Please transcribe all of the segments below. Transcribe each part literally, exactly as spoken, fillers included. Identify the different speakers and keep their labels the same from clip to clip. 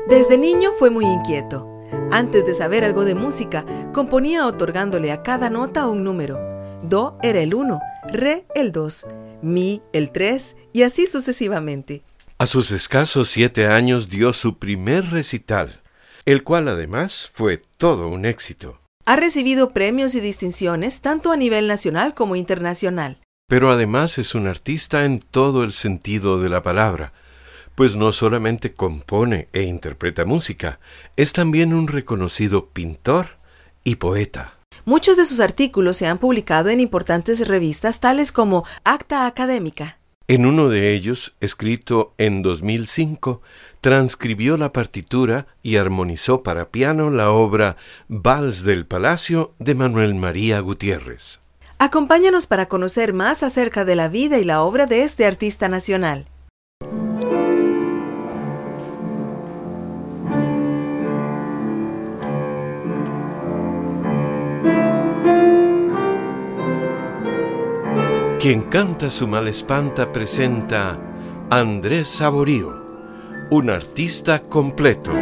Speaker 1: Desde niño fue muy inquieto. Antes de saber algo de música, componía otorgándole a cada nota un número. Do era el uno, re el dos, mi el tres y así sucesivamente.
Speaker 2: A sus escasos siete años dio su primer recital, el cual además fue todo un éxito.
Speaker 1: Ha recibido premios y distinciones tanto a nivel nacional como internacional.
Speaker 2: Pero además es un artista en todo el sentido de la palabra, pues no solamente compone e interpreta música, es también un reconocido pintor y poeta.
Speaker 1: Muchos de sus artículos se han publicado en importantes revistas tales como Acta Académica.
Speaker 2: En uno de ellos, escrito en dos mil cinco, transcribió la partitura y armonizó para piano la obra Vals del Palacio de Manuel María Gutiérrez.
Speaker 1: Acompáñanos para conocer más acerca de la vida y la obra de este artista nacional.
Speaker 2: Quien canta su mal espanta presenta Andrés Saborío, un artista completo.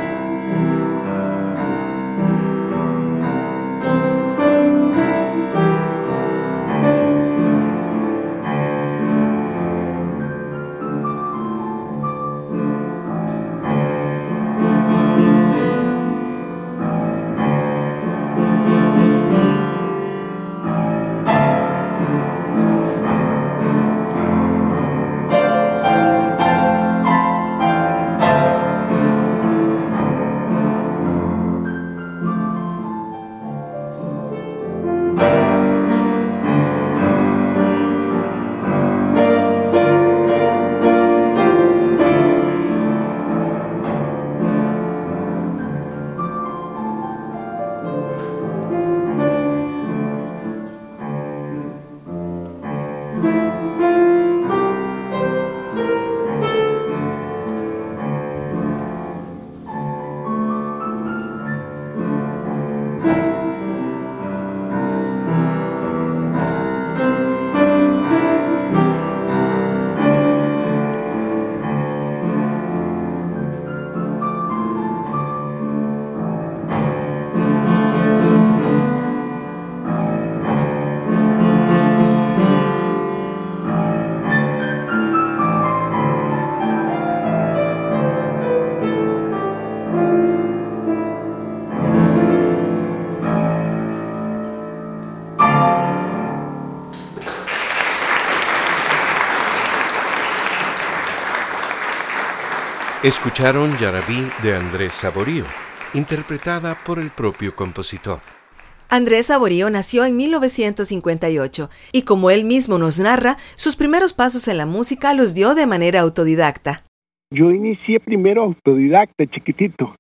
Speaker 2: Escucharon Yarabí de Andrés Saborío, interpretada por el propio compositor.
Speaker 1: Andrés Saborío nació en mil novecientos cincuenta y ocho y, como él mismo nos narra, sus primeros pasos en la música los dio de manera autodidacta.
Speaker 3: Yo inicié primero autodidacta, chiquitito.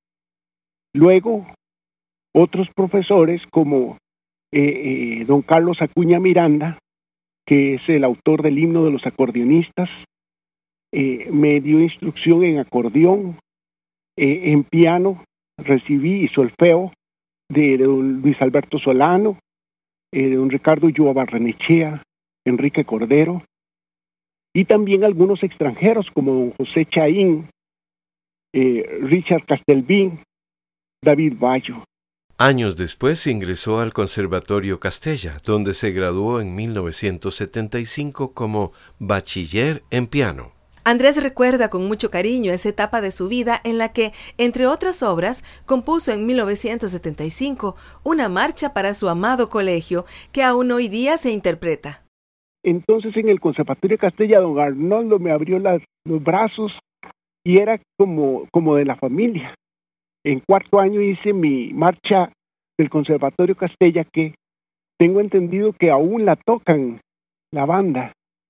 Speaker 3: Luego, otros profesores como eh, eh, don Carlos Acuña Miranda, que es el autor del himno de los acordeonistas, eh, me dio instrucción en acordeón, eh, en piano, recibí y solfeo de don Luis Alberto Solano, eh, de don Ricardo Ulloa Barrenechea, Enrique Cordero, y también algunos extranjeros como don José Chaín, eh, Richard Castelvín, David Bayo.
Speaker 2: Años después ingresó al Conservatorio Castella, donde se graduó en mil novecientos setenta y cinco como bachiller en piano.
Speaker 1: Andrés recuerda con mucho cariño esa etapa de su vida en la que, entre otras obras, compuso en mil novecientos setenta y cinco una marcha para su amado colegio que aún hoy día se interpreta.
Speaker 3: Entonces en el Conservatorio Castella don Arnoldo me abrió las, los brazos y era como, como de la familia. En cuarto año hice mi marcha del Conservatorio Castella, que tengo entendido que aún la tocan la banda.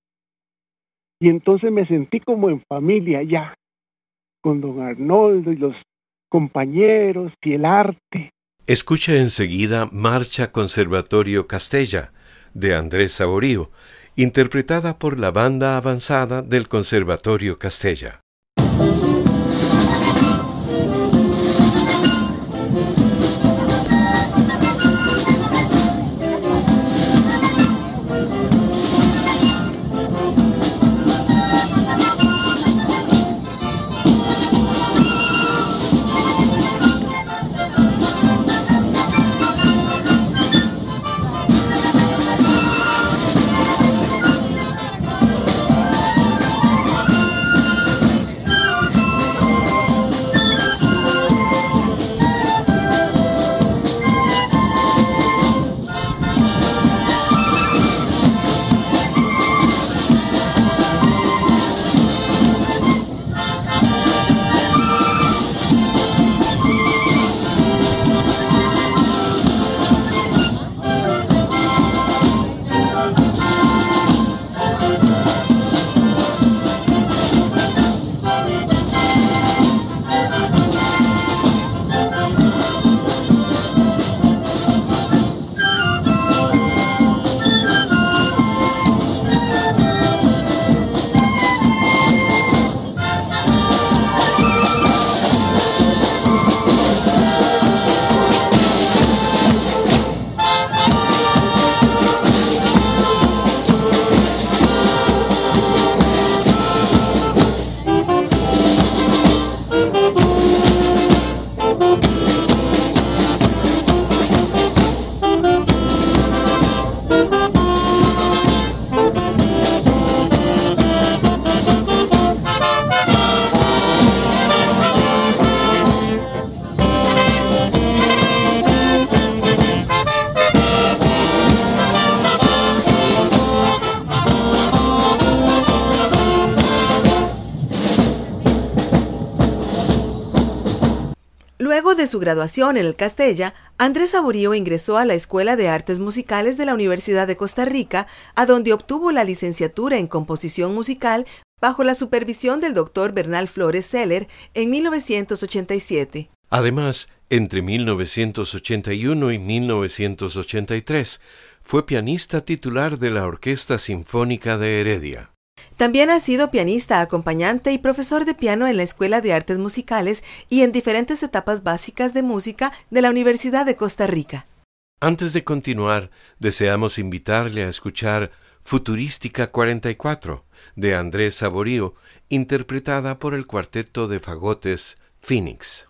Speaker 3: Y entonces me sentí como en familia ya, con don Arnoldo y los compañeros y el arte.
Speaker 2: Escucha enseguida Marcha Conservatorio Castella, de Andrés Saborío, interpretada por la banda avanzada del Conservatorio Castella.
Speaker 1: de su graduación en el Castella, Andrés Saborío ingresó a la Escuela de Artes Musicales de la Universidad de Costa Rica, a donde obtuvo la licenciatura en composición musical bajo la supervisión del doctor Bernal Flores Seller en mil novecientos ochenta y siete.
Speaker 2: Además, entre mil novecientos ochenta y uno y mil novecientos ochenta y tres, fue pianista titular de la Orquesta Sinfónica de Heredia.
Speaker 1: También ha sido pianista acompañante y profesor de piano en la Escuela de Artes Musicales y en diferentes etapas básicas de música de la Universidad de Costa Rica.
Speaker 2: Antes de continuar, deseamos invitarle a escuchar Futurística cuarenta y cuatro, de Andrés Saborío, interpretada por el Cuarteto de Fagotes Phoenix.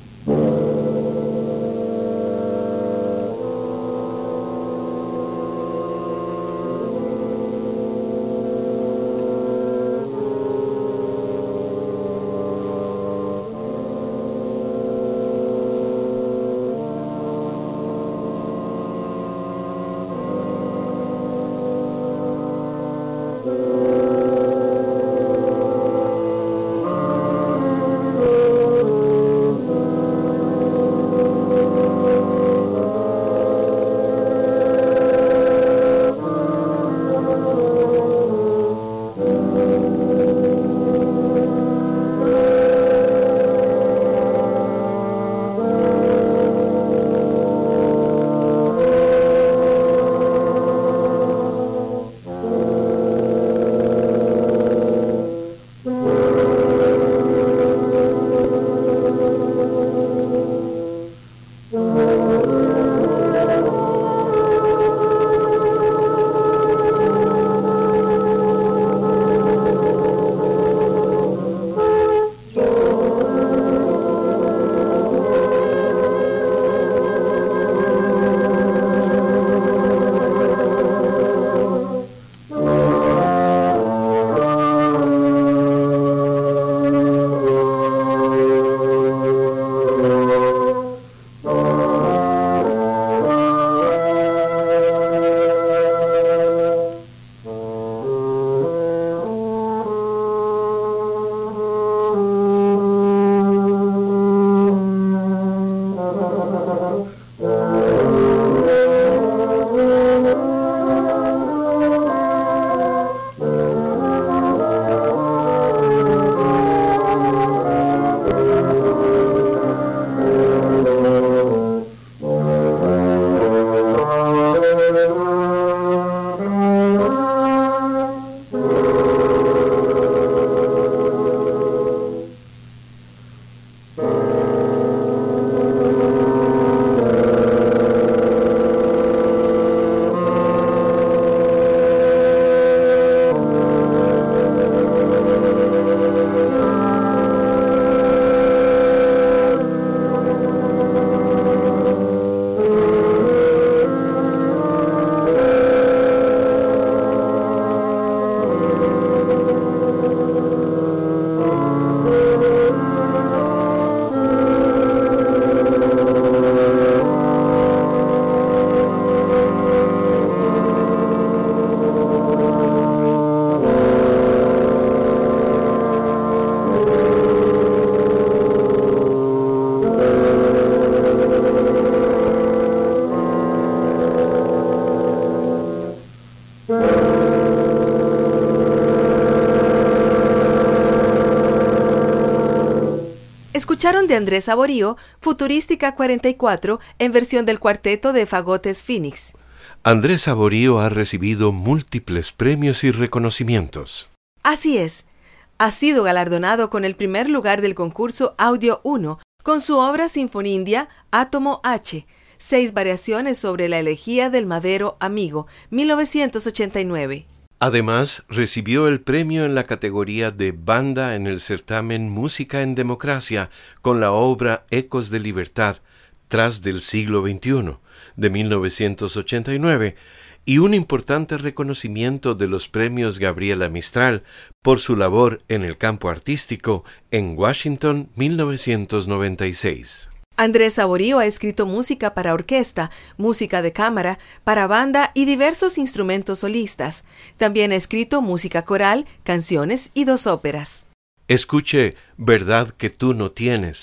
Speaker 1: Escucharon de Andrés Saborío Futurística cuarenta y cuatro en versión del Cuarteto de Fagotes Phoenix.
Speaker 2: Andrés Saborío ha recibido múltiples premios y reconocimientos.
Speaker 1: Así es. Ha sido galardonado con el primer lugar del concurso Audio uno con su obra Sinfonindia Átomo H, seis variaciones sobre la elegía del madero amigo, mil novecientos ochenta y nueve.
Speaker 2: Además, recibió el premio en la categoría de banda en el certamen Música en Democracia con la obra Ecos de Libertad, tras del siglo veintiuno, de mil novecientos ochenta y nueve, y un importante reconocimiento de los premios Gabriela Mistral por su labor en el campo artístico en Washington, mil novecientos noventa y seis.
Speaker 1: Andrés Saborío ha escrito música para orquesta, música de cámara, para banda y diversos instrumentos solistas. También ha escrito música coral, canciones y dos óperas.
Speaker 2: Escuche Verdad que tú no tienes,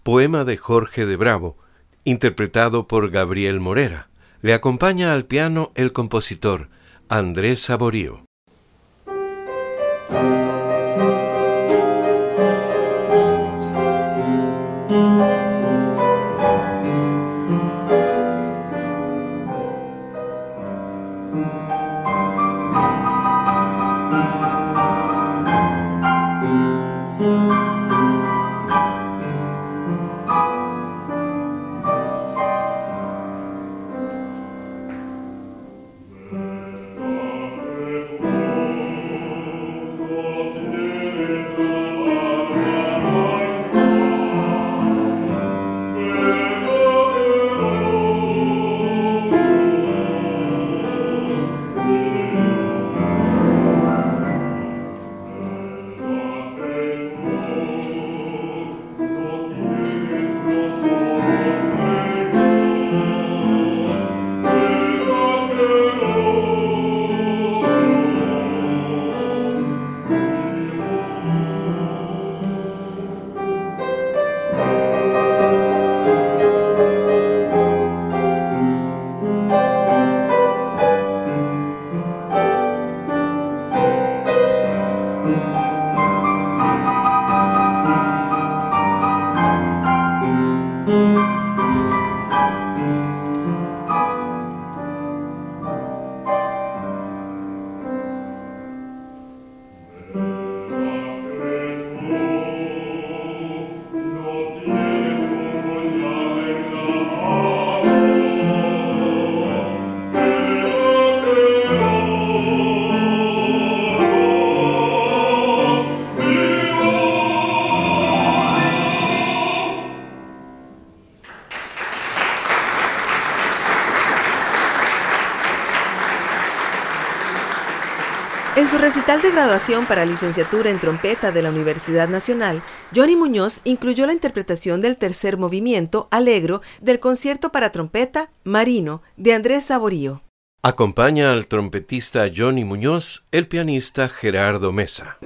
Speaker 2: poema de Jorge de Bravo, interpretado por Gabriel Morera. Le acompaña al piano el compositor Andrés Saborío.
Speaker 1: En su recital de graduación para licenciatura en trompeta de la Universidad Nacional, Johnny Muñoz incluyó la interpretación del tercer movimiento, Allegro, del concierto para trompeta Marino, de Andrés Saborío.
Speaker 2: Acompaña al trompetista Johnny Muñoz el pianista Gerardo Mesa.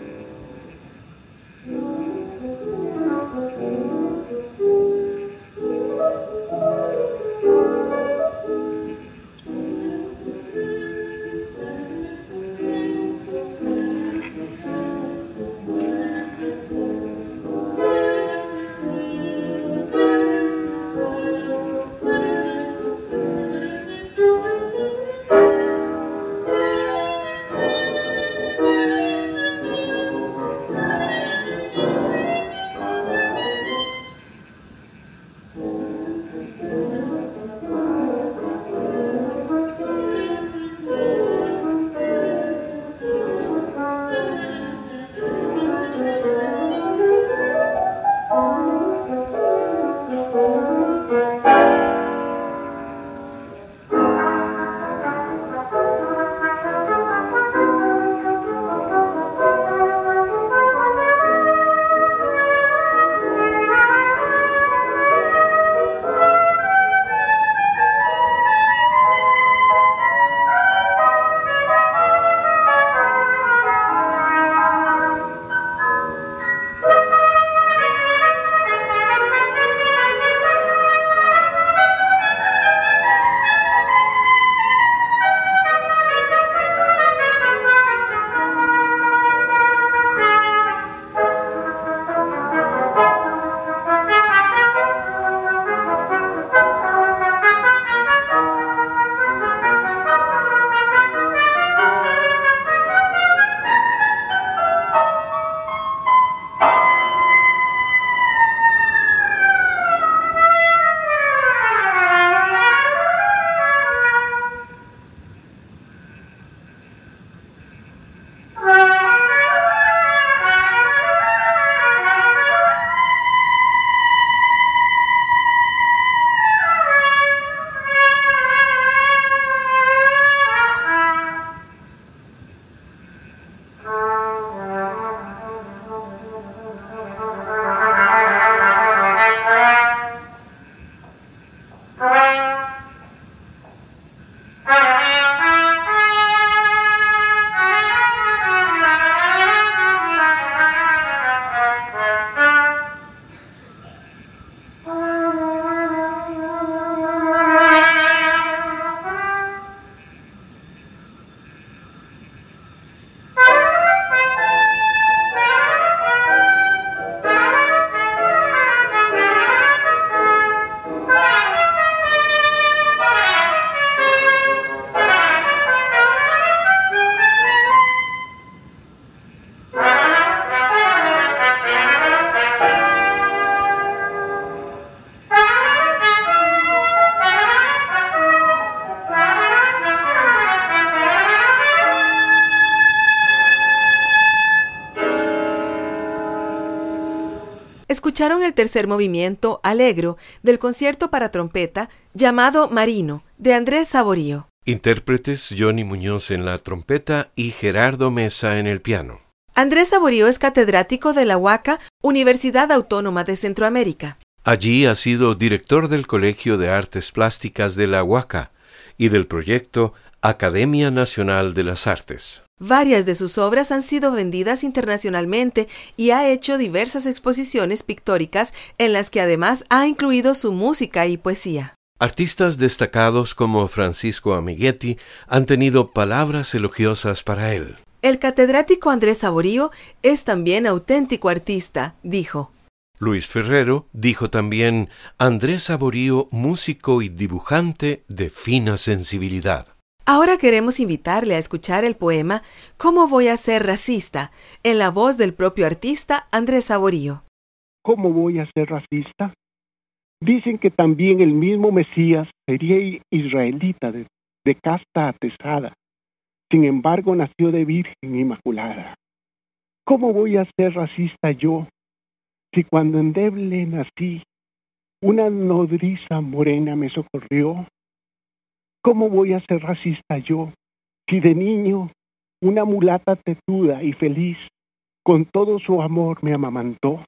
Speaker 1: escucharon el tercer movimiento, Allegro, del concierto para trompeta llamado Marino, de Andrés Saborío.
Speaker 2: Intérpretes Johnny Muñoz en la trompeta y Gerardo Mesa en el piano.
Speaker 1: Andrés Saborío es catedrático de la U A C A, Universidad Autónoma de Centroamérica.
Speaker 2: Allí ha sido director del Colegio de Artes Plásticas de la U A C A y del proyecto Academia Nacional de las Artes.
Speaker 1: Varias de sus obras han sido vendidas internacionalmente y ha hecho diversas exposiciones pictóricas en las que además ha incluido su música y poesía.
Speaker 2: Artistas destacados como Francisco Amiguetti han tenido palabras elogiosas para él.
Speaker 1: El catedrático Andrés Saborío es también auténtico artista, dijo.
Speaker 2: Luis Ferrero dijo también: Andrés Saborío, músico y dibujante de fina sensibilidad.
Speaker 1: Ahora queremos invitarle a escuchar el poema ¿Cómo voy a ser racista?, en la voz del propio artista Andrés Saborío.
Speaker 3: ¿Cómo voy a ser racista? Dicen que también el mismo Mesías sería israelita de, de casta atesada. Sin embargo, nació de Virgen Inmaculada. ¿Cómo voy a ser racista yo, si cuando endeble nací, una nodriza morena me socorrió? ¿Cómo voy a ser racista yo, si de niño una mulata tetuda y feliz, con todo su amor me amamantó?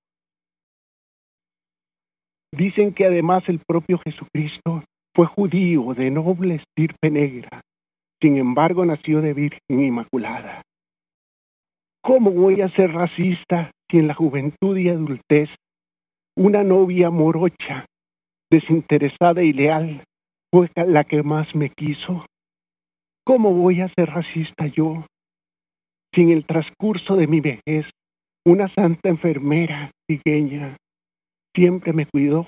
Speaker 3: Dicen que además el propio Jesucristo fue judío de noble estirpe negra, sin embargo nació de Virgen Inmaculada. ¿Cómo voy a ser racista si en la juventud y adultez una novia morocha, desinteresada y leal, fue la que más me quiso? ¿Cómo voy a ser racista yo si en el transcurso de mi vejez una santa enfermera cigueña siempre me cuidó?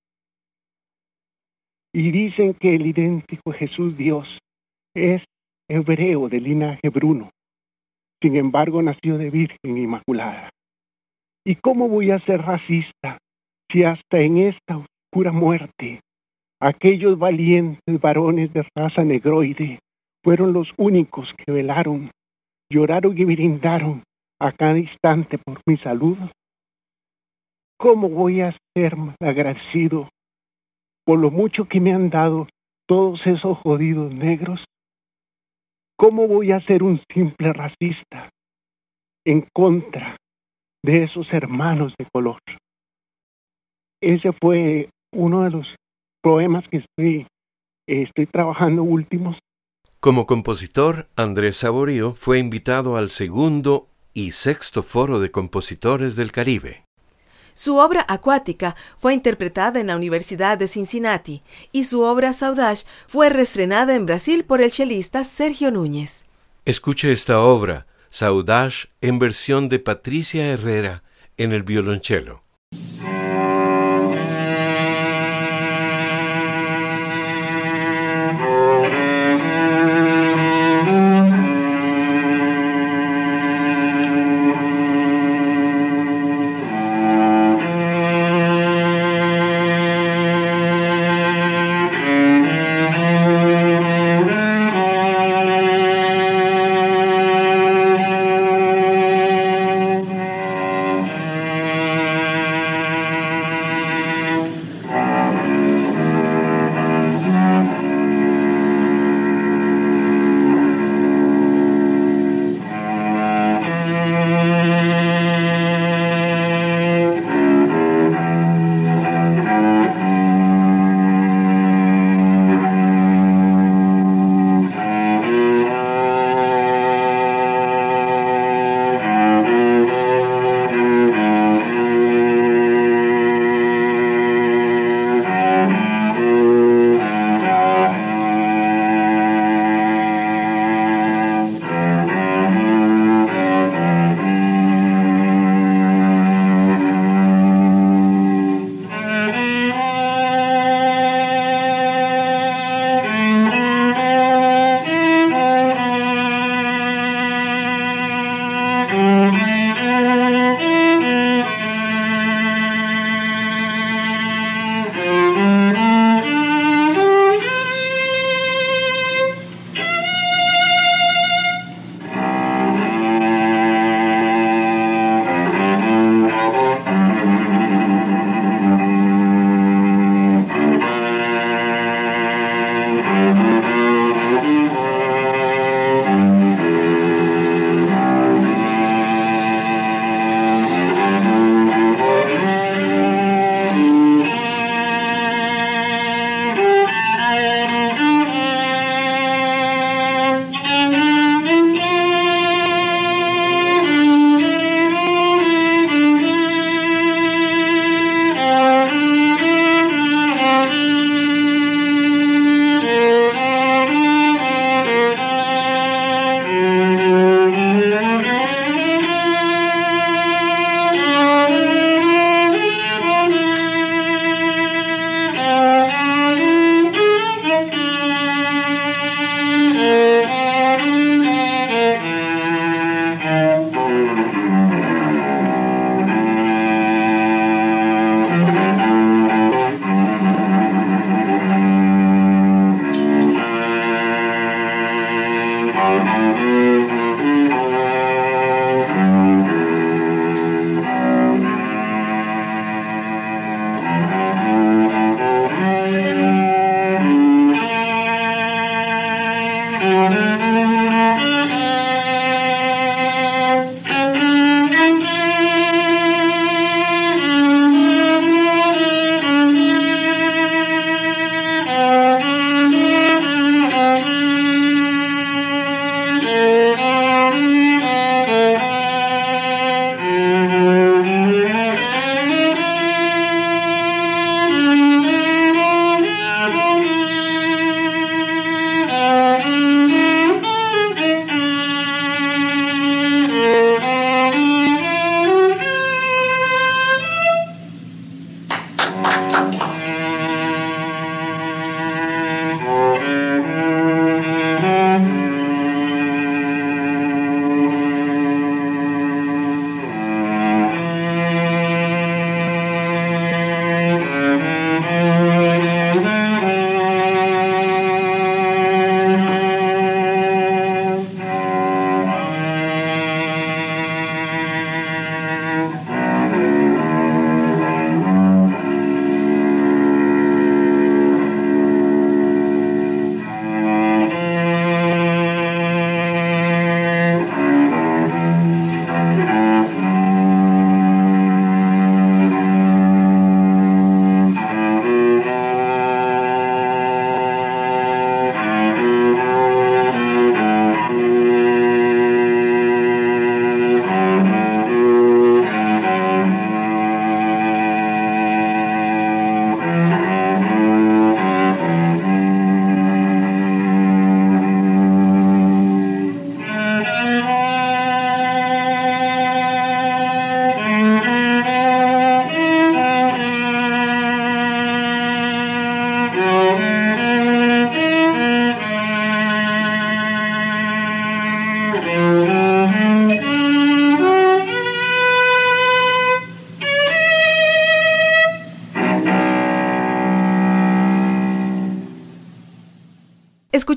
Speaker 3: Y dicen que el idéntico Jesús Dios es hebreo de linaje bruno, sin embargo nació de Virgen Inmaculada. ¿Y cómo voy a ser racista si hasta en esta oscura muerte aquellos valientes varones de raza negroide fueron los únicos que velaron, lloraron y brindaron a cada instante por mi salud? ¿Cómo voy a ser agradecido por lo mucho que me han dado todos esos jodidos negros? ¿Cómo voy a ser un simple racista en contra de esos hermanos de color? Ese fue uno de los poemas que estoy, eh, estoy trabajando últimos.
Speaker 2: Como compositor, Andrés Saborío fue invitado al segundo y sexto Foro de Compositores del Caribe.
Speaker 1: Su obra Acuática fue interpretada en la Universidad de Cincinnati y su obra Saudade fue reestrenada en Brasil por el chelista Sergio Núñez.
Speaker 2: Escuche esta obra, Saudade, en versión de Patricia Herrera en el violonchelo.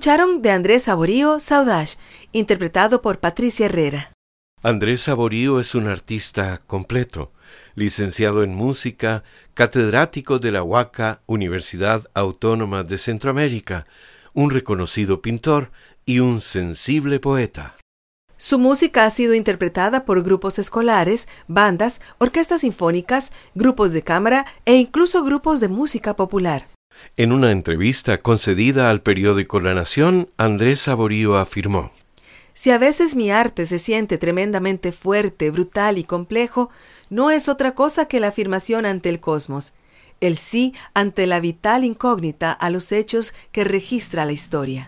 Speaker 1: Escucharon de Andrés Saborío Saudage, interpretado por Patricia Herrera.
Speaker 2: Andrés Saborío es un artista completo, licenciado en música, catedrático de la Huaca, Universidad Autónoma de Centroamérica, un reconocido pintor y un sensible poeta.
Speaker 1: Su música ha sido interpretada por grupos escolares, bandas, orquestas sinfónicas, grupos de cámara e incluso grupos de música popular.
Speaker 2: En una entrevista concedida al periódico La Nación, Andrés Saborío afirmó:
Speaker 1: Si a veces mi arte se siente tremendamente fuerte, brutal y complejo, no es otra cosa que la afirmación ante el cosmos, el sí ante la vital incógnita a los hechos que registra la historia.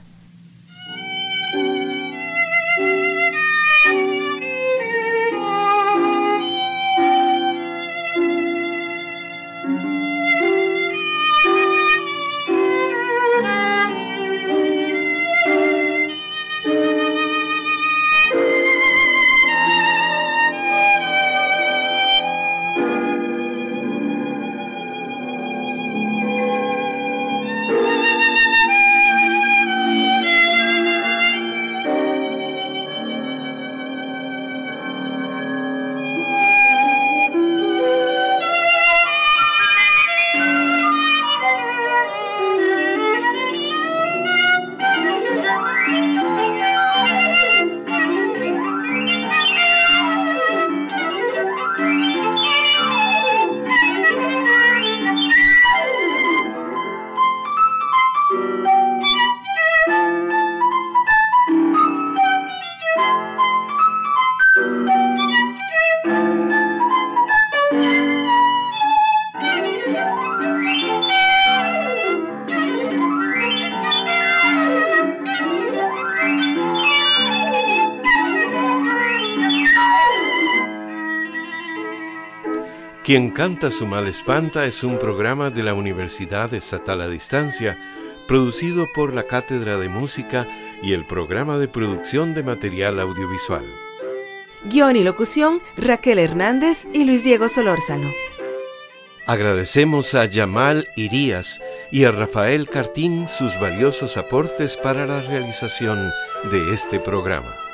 Speaker 2: Quien canta su mal espanta es un programa de la Universidad Estatal a Distancia, producido por la Cátedra de Música y el Programa de Producción de Material Audiovisual.
Speaker 1: Guión y locución, Raquel Hernández y Luis Diego Solórzano.
Speaker 2: Agradecemos a Yamal Irías y a Rafael Cartín sus valiosos aportes para la realización de este programa.